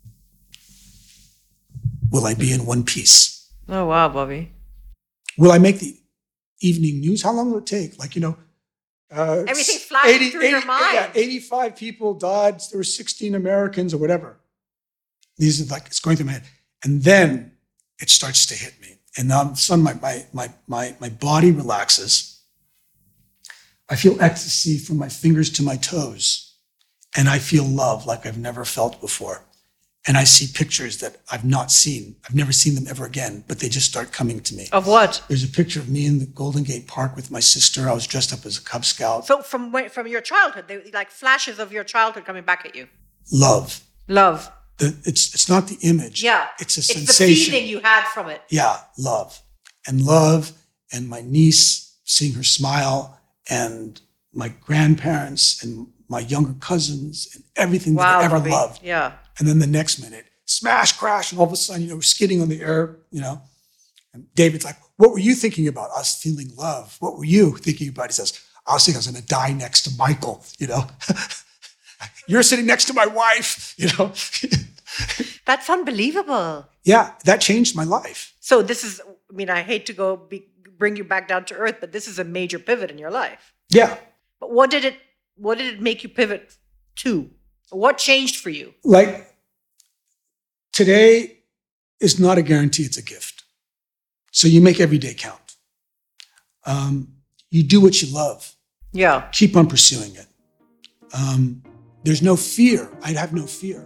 Speaker 2: Will I be in one piece?
Speaker 1: Oh, wow, Bobby.
Speaker 2: Will I make the evening news? How long will it take?
Speaker 1: Everything's flashing through your mind.
Speaker 2: Yeah, 85 people died. There were 16 Americans or whatever. These are it's going through my head. And then it starts to hit me. And now all of a sudden my body relaxes. I feel ecstasy from my fingers to my toes. And I feel love like I've never felt before. And I see pictures that I've not seen. I've never seen them ever again, but they just start coming to me.
Speaker 1: Of what?
Speaker 2: There's a picture of me in the Golden Gate Park with my sister. I was dressed up as a Cub Scout.
Speaker 1: So from your childhood, they like flashes of your childhood coming back at you.
Speaker 2: Love. it's not the image.
Speaker 1: Yeah.
Speaker 2: It's a
Speaker 1: It's
Speaker 2: sensation.
Speaker 1: the feeling you had from it.
Speaker 2: Yeah, love. And my niece, seeing her smile, and my grandparents and my younger cousins and everything that I ever
Speaker 1: Bobby.
Speaker 2: loved.
Speaker 1: Yeah.
Speaker 2: And then the next minute, smash, crash, and all of a sudden, we're skidding on the air, And David's like, what were you thinking about? I was feeling love. What were you thinking about? He says, I was thinking I was going to die next to Michael, You're sitting next to my wife,
Speaker 1: That's unbelievable.
Speaker 2: Yeah, that changed my life.
Speaker 1: So this is, I hate to bring you back down to earth, but this is a major pivot in your life.
Speaker 2: Yeah.
Speaker 1: But what did it make you pivot to? What changed for you?
Speaker 2: Like, today is not a guarantee, it's a gift. So you make every day count. You do what you love.
Speaker 1: Yeah.
Speaker 2: Keep on pursuing it. There's no fear. I'd have no fear.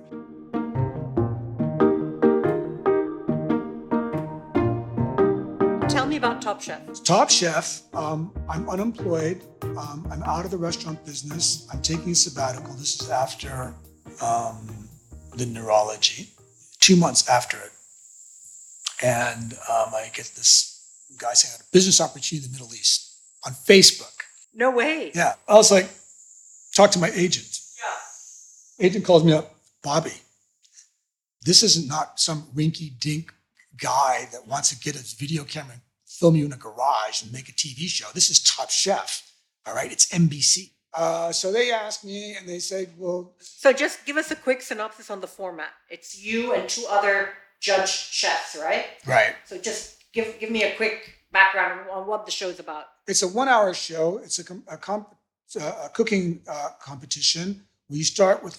Speaker 1: Tell me about Top Chef.
Speaker 2: Top Chef, I'm unemployed. I'm out of the restaurant business. I'm taking a sabbatical. This is after the neurology, 2 months after it. And I get this guy saying, I had a business opportunity in the Middle East on Facebook.
Speaker 1: No way.
Speaker 2: Yeah. I was like, talk to my agent.
Speaker 1: Yeah.
Speaker 2: Agent calls me up, Bobby, this is not some rinky-dink guy that wants to get his video camera and film you in a garage and make a TV show. This is Top Chef, all right? It's NBC. So they asked me and they said, well...
Speaker 1: So just give us a quick synopsis on the format. It's you and 2 other judge chefs, right?
Speaker 2: Right.
Speaker 1: So just give me a quick background on what the show's about.
Speaker 2: It's a 1-hour show. It's a cooking competition. We start with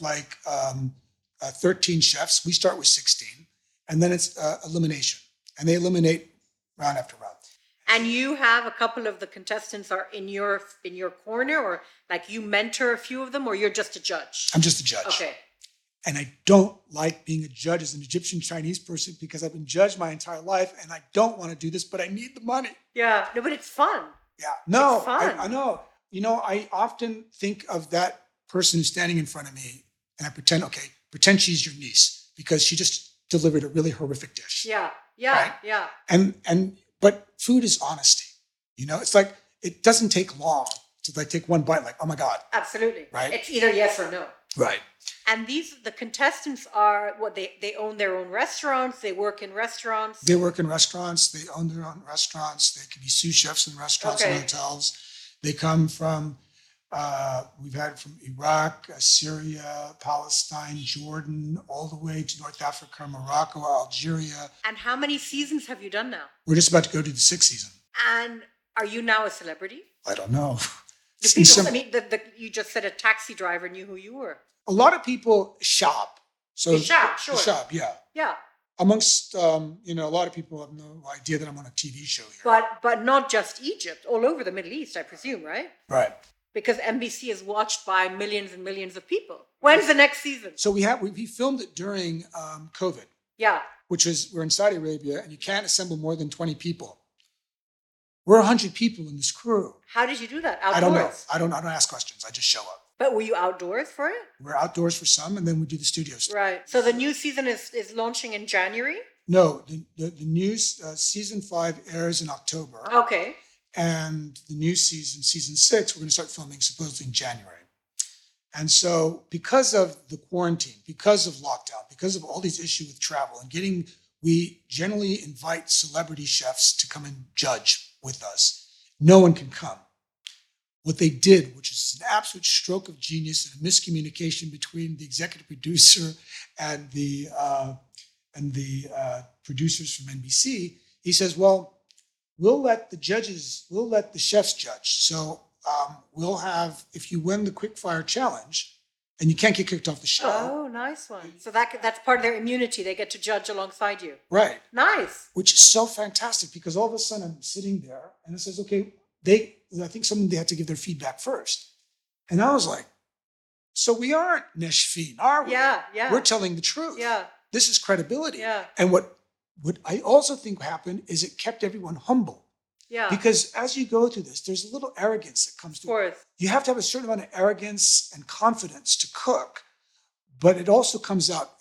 Speaker 2: 13 chefs. We start with 16. And then it's elimination. And they eliminate round after round.
Speaker 1: And you have a couple of the contestants are in your corner, or like you mentor a few of them, or you're just a judge?
Speaker 2: I'm just a judge.
Speaker 1: Okay.
Speaker 2: And I don't like being a judge as an Egyptian Chinese person because I've been judged my entire life and I don't want to do this, but I need the money.
Speaker 1: Yeah. No, but it's fun.
Speaker 2: Yeah. No,
Speaker 1: it's fun.
Speaker 2: I know. I often think of that person who's standing in front of me and I pretend she's your niece because she just delivered a really horrific dish.
Speaker 1: Yeah.
Speaker 2: Right?
Speaker 1: Yeah.
Speaker 2: But food is honesty. It's like, it doesn't take long to take one bite, like, oh my God.
Speaker 1: Absolutely.
Speaker 2: Right.
Speaker 1: It's either yes or no.
Speaker 2: Right.
Speaker 1: And the contestants are they own their own restaurants, they work in restaurants.
Speaker 2: They work in restaurants, they own their own restaurants, they can be sous chefs in restaurants and hotels. They come from, we've had from Iraq, Syria, Palestine, Jordan, all the way to North Africa, Morocco, Algeria.
Speaker 1: And how many seasons have you done now?
Speaker 2: We're just about to go to the 6th season.
Speaker 1: And are you now a celebrity?
Speaker 2: I don't know.
Speaker 1: Do people, you just said a taxi driver knew who you were.
Speaker 2: A lot of people shop. So
Speaker 1: they shop, sure.
Speaker 2: They shop, yeah.
Speaker 1: Yeah.
Speaker 2: Amongst, a lot of people have no idea that I'm on a TV show here.
Speaker 1: But not just Egypt, all over the Middle East, I presume, right?
Speaker 2: Right.
Speaker 1: Because NBC is watched by millions and millions of people. When's the next season?
Speaker 2: So we filmed it during COVID.
Speaker 1: Yeah.
Speaker 2: We're in Saudi Arabia, and you can't assemble more than 20 people. We're 100 people in this crew.
Speaker 1: How did you do that? Outdoors?
Speaker 2: I don't know. I don't ask questions. I just show up.
Speaker 1: But were you outdoors for it?
Speaker 2: We're outdoors for some, and then we do the studio stuff.
Speaker 1: Right. So the new season is launching in January?
Speaker 2: No, the new season 5 airs in October.
Speaker 1: Okay.
Speaker 2: And the new season 6, we're going to start filming supposedly in January. And so because of the quarantine, because of lockdown, because of all these issues with travel and we generally invite celebrity chefs to come and judge with us. No one can come. What they did, which is an absolute stroke of genius and a miscommunication between the executive producer and the producers from NBC, he says, well, we'll let the chefs judge. So we'll have, if you win the quickfire challenge, and you can't get kicked off the show.
Speaker 1: Oh, nice one. So that's part of their immunity. They get to judge alongside you.
Speaker 2: Right.
Speaker 1: Nice.
Speaker 2: Which is so fantastic because all of a sudden I'm sitting there and it says, okay, I think they had to give their feedback first. And I was like, so we aren't Neshfin, are we?
Speaker 1: Yeah.
Speaker 2: We're telling the truth.
Speaker 1: Yeah.
Speaker 2: This is credibility.
Speaker 1: Yeah.
Speaker 2: And what I also think happened is it kept everyone humble.
Speaker 1: Yeah.
Speaker 2: Because as you go through this, there's a little arrogance that comes to it. You have to have a certain amount of arrogance and confidence to cook, but it also comes out in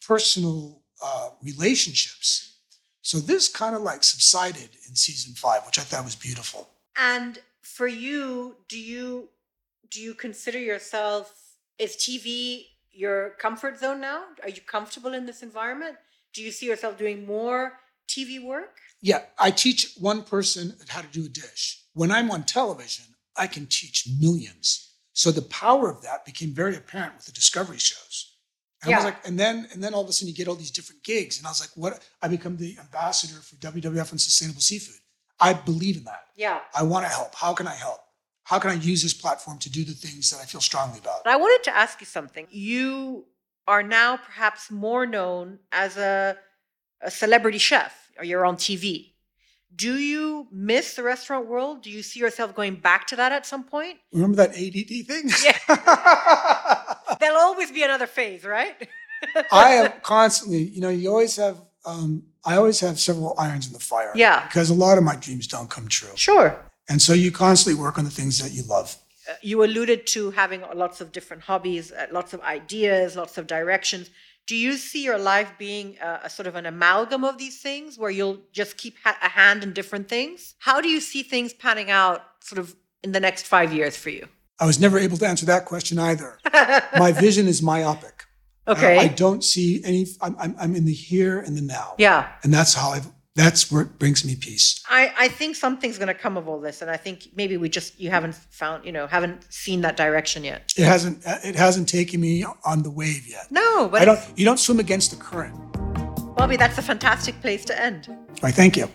Speaker 2: personal relationships. So this kind of like subsided in season 5, which I thought was beautiful.
Speaker 1: And for you, do you consider yourself, is TV your comfort zone now? Are you comfortable in this environment? Do you see yourself doing more TV work?
Speaker 2: Yeah, I teach one person how to do a dish. When I'm on television, I can teach millions. So the power of that became very apparent with the Discovery shows. And I was like, and then all of a sudden you get all these different gigs. And I was like, what? I become the ambassador for WWF and Sustainable Seafood. I believe in that.
Speaker 1: Yeah.
Speaker 2: I want to help. How can I help? How can I use this platform to do the things that I feel strongly about?
Speaker 1: I wanted to ask you something. You are now perhaps more known as a celebrity chef, or you're on TV. Do you miss the restaurant world? Do you see yourself going back to that at some point?
Speaker 2: Remember that ADD thing?
Speaker 1: Yeah. There'll always be another phase, right?
Speaker 2: I am constantly, you always have, I always have several irons in the fire.
Speaker 1: Yeah.
Speaker 2: Because a lot of my dreams don't come true.
Speaker 1: Sure.
Speaker 2: And so you constantly work on the things that you love.
Speaker 1: You alluded to having lots of different hobbies, lots of ideas, lots of directions. Do you see your life being a sort of an amalgam of these things where you'll just keep a hand in different things? How do you see things panning out sort of in the next 5 years for you?
Speaker 2: I was never able to answer that question either. My vision is myopic.
Speaker 1: Okay.
Speaker 2: I don't see I'm in the here and the now.
Speaker 1: Yeah.
Speaker 2: And that's where it brings me peace.
Speaker 1: I think something's going to come of all this. And I think maybe you haven't haven't seen that direction yet.
Speaker 2: It hasn't taken me on the wave yet.
Speaker 1: No, but
Speaker 2: you don't swim against the current.
Speaker 1: Bobby, that's a fantastic place to end.
Speaker 2: Right, thank you.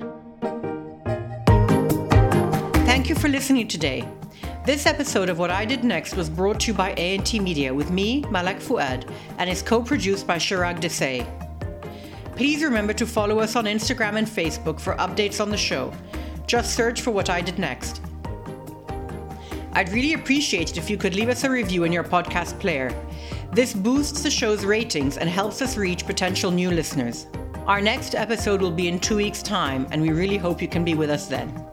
Speaker 1: Thank you for listening today. This episode of What I Did Next was brought to you by A&T Media with me, Malak Fuad, and is co-produced by Chirag Desai. Please remember to follow us on Instagram and Facebook for updates on the show. Just search for What I Did Next. I'd really appreciate it if you could leave us a review in your podcast player. This boosts the show's ratings and helps us reach potential new listeners. Our next episode will be in 2 weeks' time, and we really hope you can be with us then.